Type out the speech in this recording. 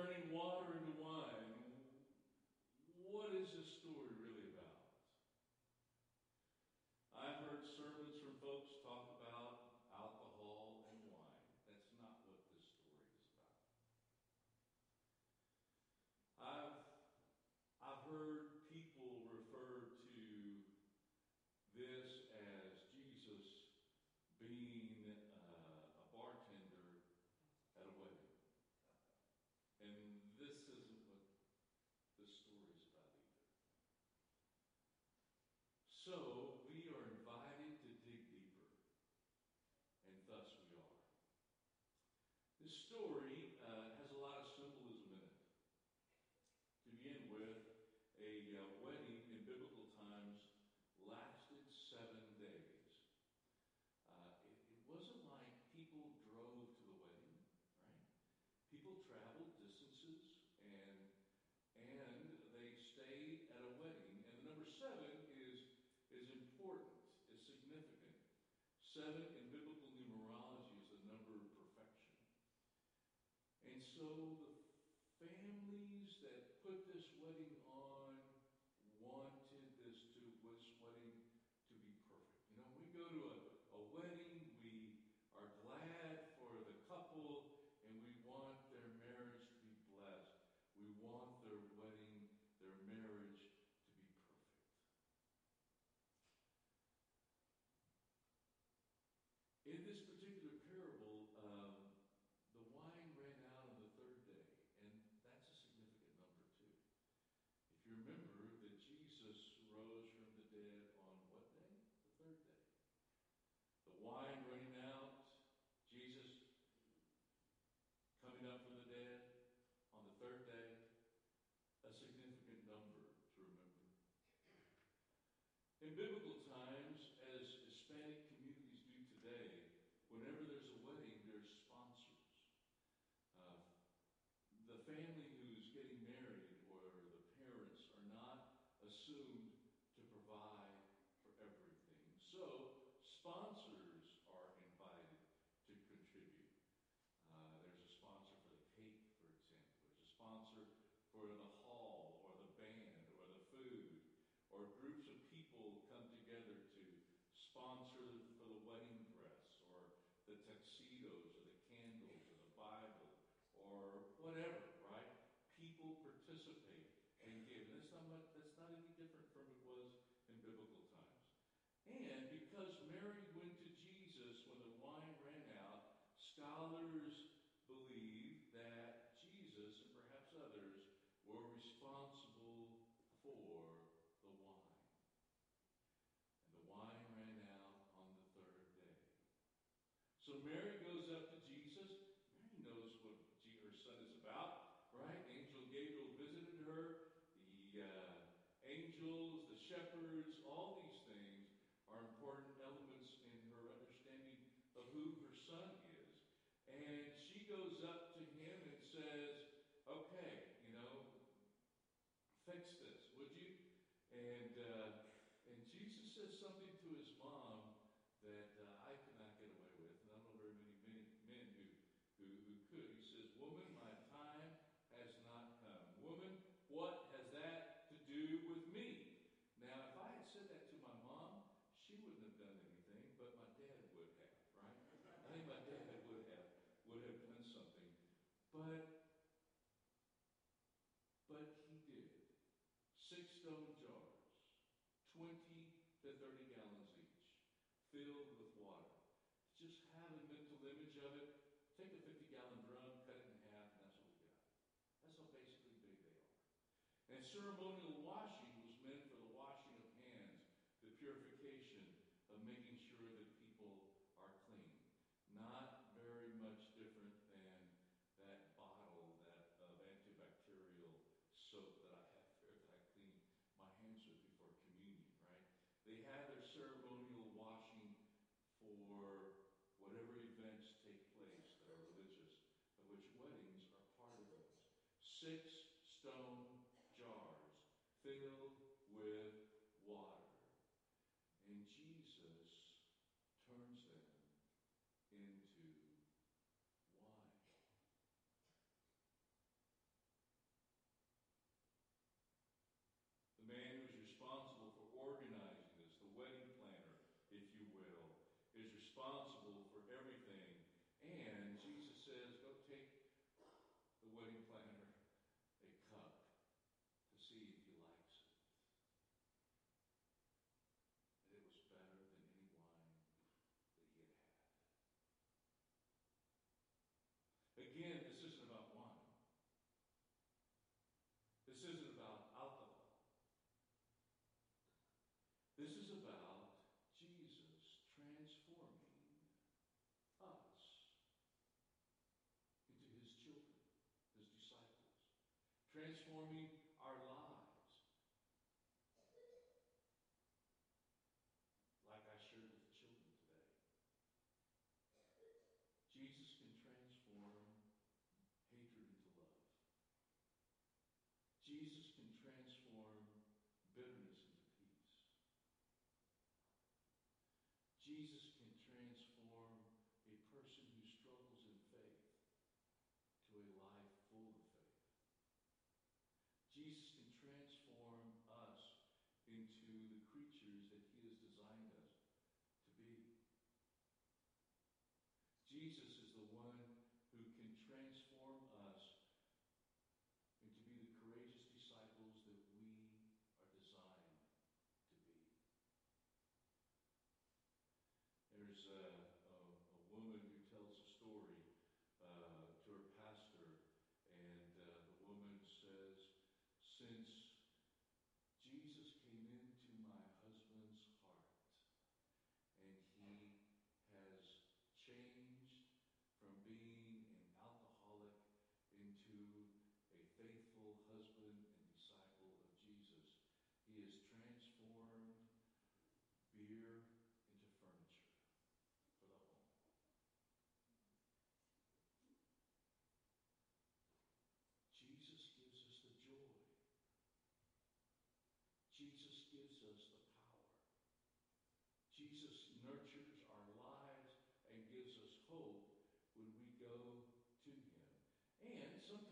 turning water into wine. What is this story really about? I've heard sermons from folks talk about alcohol and wine. That's not what this story is about. I've heard people refer to this as Jesus being a bartender at a wedding. And this isn't what this story is about either. So we are invited to dig deeper, and thus we are. This story has a lot of symbolism in it. To begin with, a wedding in biblical times lasted 7 days. It wasn't like people drove to the wedding, right? People traveled distances and they stayed at a wedding. And the number 7 is important, is significant. 7 in biblical numerology is the number of perfection. And so the families that put this wedding on wanted this wedding to be perfect. You know, we go to a wedding, we are glad for the couple, and we want their marriage to be blessed. We want their wedding, their marriage to be perfect. In this particular parable, the wine ran out on the 3rd day, and that's a significant number too. If you remember that Jesus rose from the dead on what day? The 3rd day. The wine running out, Jesus coming up from the dead on the 3rd day, a significant number to remember. In biblical times, as Hispanic communities do today, whenever there's a wedding, there's sponsors. The family who's getting married or the parents are not assumed to provide for everything. So sponsors are invited to contribute. There's a sponsor for the cake, for example. There's a sponsor for the hall or the band or the food. Or groups of people come together to sponsor for the wedding dress or the tuxedos or the candles or the Bible or whatever, right? People participate and give. And that's not any different from it was in biblical times. And because Mary went to Jesus when the wine ran out, scholars believe that Jesus and perhaps others were responsible for the wine. And the wine ran out on the 3rd day. So Mary goes up to Jesus. Mary knows what her son is about, right? Angel Gabriel visited her. The angels, the shepherds, all these things are important elements in her understanding of who her son is. And she goes up to him and says, okay, fix this, would you? And Jesus says something to his mom that I could not get away with, and I don't know very many men who could. He says, woman, my time has not come. Woman, what has that to do with me? Now, if I had said that to my mom, she wouldn't have done anything, but my dad would have, right? I think my dad would have done something. But he did. 6 stone jars, 20 to 30 gallons each, filled with water. Just have a mental image of it. Take a 50-gallon drum, cut it in half, and that's what we got. That's how basically big they are. And ceremonial washing was meant for the washing of hands, the purification of making sure that people are clean. Not very much different than that bottle of antibacterial soap that I have here that I clean my hands with before communion, right? They have their ceremonial washing for whatever events take place that are religious, of which weddings are part of those. 6 stone jars filled with water. And Jesus turns them into wine. responsible for everything. And Jesus says, go take the wedding planner a cup to see if he likes it. And it was better than any wine that he had had. Again, this isn't about wine. This isn't about alcohol. This is about Jesus transforming us into his children, his disciples, transforming our lives. Like I shared with the children today. Jesus can transform hatred into love. Jesus can transform bitterness into peace. Jesus can transform a person who struggles in faith to a life full of faith. Jesus can transform us into the creatures that he has designed us to be. Jesus is the one who can transform us into be the courageous disciples that we are designed to be. There's a woman who tells a story to her pastor, and the woman says, since Jesus came into my husband's heart, and he has changed from being an alcoholic into a faithful husband and disciple of Jesus, he has transformed beer into furniture for the home. Jesus gives us the joy. Jesus gives us the power. Jesus nurtures our lives and gives us hope when we go to him. And sometimes